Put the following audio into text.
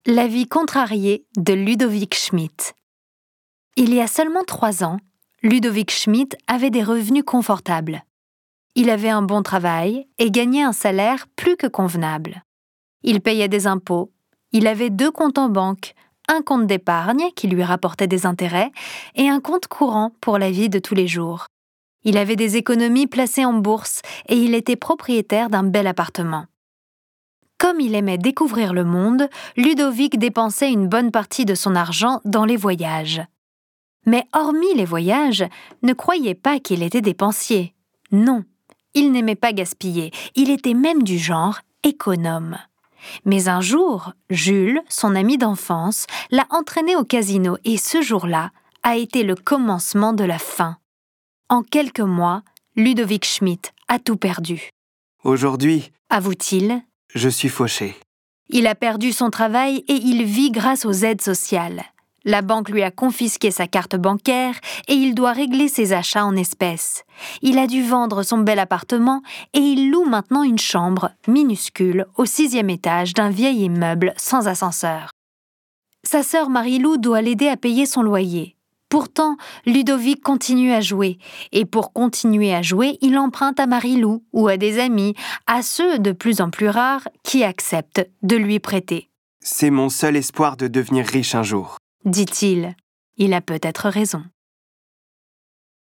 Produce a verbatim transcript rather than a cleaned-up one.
La vie contrariée de Ludovic Schmitt. Il y a seulement trois ans, Ludovic Schmitt avait des revenus confortables. Il avait un bon travail et gagnait un salaire plus que convenable. Il payait des impôts, il avait deux comptes en banque, un compte d'épargne qui lui rapportait des intérêts et un compte courant pour la vie de tous les jours. Il avait des économies placées en bourse et il était propriétaire d'un bel appartement. Comme il aimait découvrir le monde, Ludovic dépensait une bonne partie de son argent dans les voyages. Mais hormis les voyages, ne croyez pas qu'il était dépensier. Non, il n'aimait pas gaspiller, il était même du genre économe. Mais un jour, Jules, son ami d'enfance, l'a entraîné au casino et ce jour-là a été le commencement de la fin. En quelques mois, Ludovic Schmitt a tout perdu. Aujourd'hui, avoue-t-il, je suis fauché. il a perdu son travail et il vit grâce aux aides sociales. La banque lui a confisqué sa carte bancaire et il doit régler ses achats en espèces. Il a dû vendre son bel appartement et il loue maintenant une chambre minuscule au sixième étage d'un vieil immeuble sans ascenseur. Sa sœur Marie-Lou doit l'aider à payer son loyer. Pourtant, Ludovic continue à jouer. Et pour continuer à jouer, il emprunte à Marie-Lou ou à des amis, à ceux de plus en plus rares qui acceptent de lui prêter. C'est mon seul espoir de devenir riche un jour. Dit-il. Il a peut-être raison.